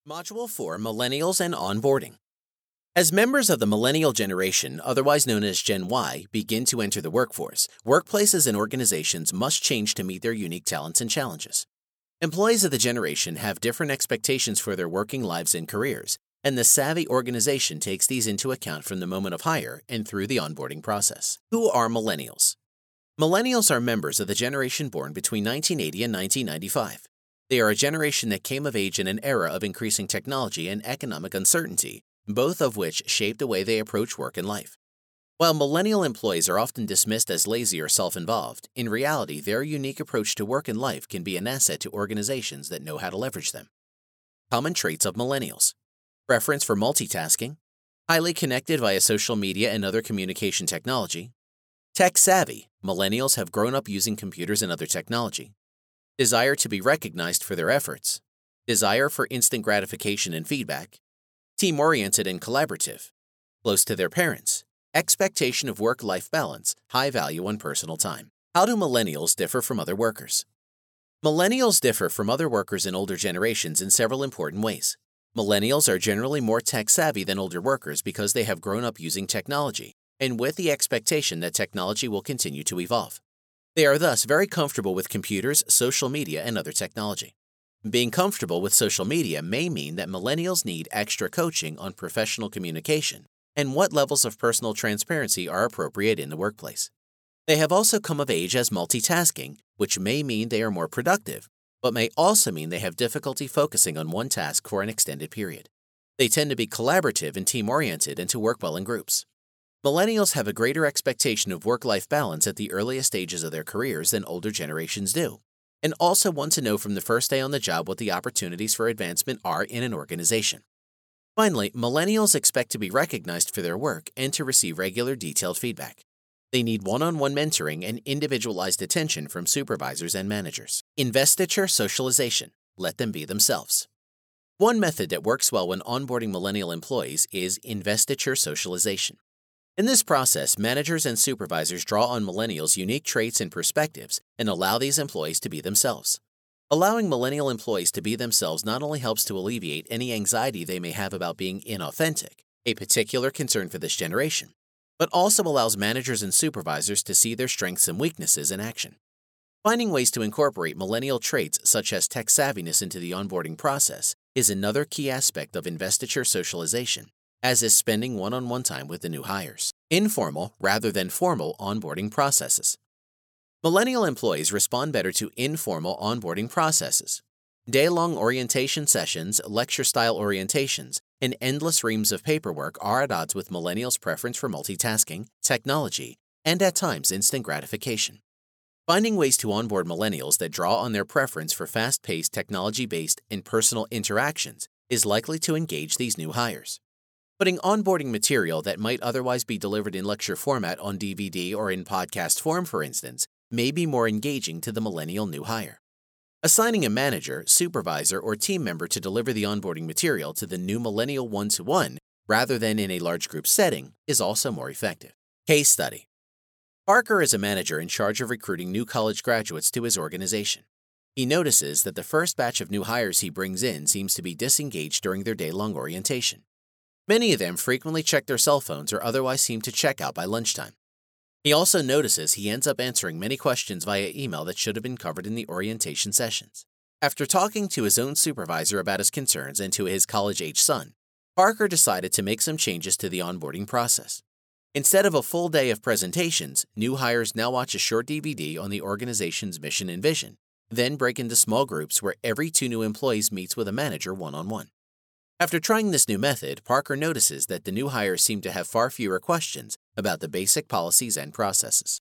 Module 4 Millennials and Onboarding. As members of the millennial generation, otherwise known as Gen Y, begin to enter the workforce, workplaces and organizations must change to meet their unique talents and challenges. Employees of the generation have different expectations for their working lives and careers, and the savvy organization takes these into account from the moment of hire and through the onboarding process. Who are millennials? Millennials are members of the generation born between 1980 and 1995. They are a generation that came of age in an era of increasing technology and economic uncertainty, both of which shaped the way they approach work and life. While millennial employees are often dismissed as lazy or self-involved, in reality, their unique approach to work and life can be an asset to organizations that know how to leverage them. Common traits of millennials: preference for multitasking, highly connected via social media and other communication technology, tech savvy, millennials have grown up using computers and other technology, desire to be recognized for their efforts, desire for instant gratification and feedback, team-oriented and collaborative, close to their parents, expectation of work-life balance, high value on personal time. How do millennials differ from other workers? Millennials differ from other workers in older generations in several important ways. Millennials are generally more tech-savvy than older workers because they have grown up using technology, and with the expectation that technology will continue to evolve. They are thus very comfortable with computers, social media, and other technology. Being comfortable with social media may mean that millennials need extra coaching on professional communication and what levels of personal transparency are appropriate in the workplace. They have also come of age as multitasking, which may mean they are more productive, but may also mean they have difficulty focusing on one task for an extended period. They tend to be collaborative and team-oriented and to work well in groups. Millennials have a greater expectation of work-life balance at the earliest stages of their careers than older generations do, and also want to know from the first day on the job what the opportunities for advancement are in an organization. Finally, millennials expect to be recognized for their work and to receive regular detailed feedback. They need one-on-one mentoring and individualized attention from supervisors and managers. Investiture socialization. Let them be themselves. One method that works well when onboarding millennial employees is investiture socialization. In this process, managers and supervisors draw on millennials' unique traits and perspectives and allow these employees to be themselves. Allowing millennial employees to be themselves not only helps to alleviate any anxiety they may have about being inauthentic, a particular concern for this generation, but also allows managers and supervisors to see their strengths and weaknesses in action. Finding ways to incorporate millennial traits such as tech savviness into the onboarding process is another key aspect of investiture socialization, as is spending one-on-one time with the new hires. Informal rather than formal onboarding processes. Millennial employees respond better to informal onboarding processes. Day-long orientation sessions, lecture-style orientations, and endless reams of paperwork are at odds with millennials' preference for multitasking, technology, and at times instant gratification. Finding ways to onboard millennials that draw on their preference for fast-paced, technology-based, and personal interactions is likely to engage these new hires. Putting onboarding material that might otherwise be delivered in lecture format on DVD or in podcast form, for instance, may be more engaging to the millennial new hire. Assigning a manager, supervisor, or team member to deliver the onboarding material to the new millennial one-to-one rather than in a large group setting is also more effective. Case study. Parker is a manager in charge of recruiting new college graduates to his organization. He notices that the first batch of new hires he brings in seems to be disengaged during their day-long orientation. Many of them frequently check their cell phones or otherwise seem to check out by lunchtime. He also notices he ends up answering many questions via email that should have been covered in the orientation sessions. After talking to his own supervisor about his concerns and to his college-age son, Parker decided to make some changes to the onboarding process. Instead of a full day of presentations, new hires now watch a short DVD on the organization's mission and vision, then break into small groups where every 2 new employees meets with a manager one-on-one. After trying this new method, Parker notices that the new hires seem to have far fewer questions about the basic policies and processes.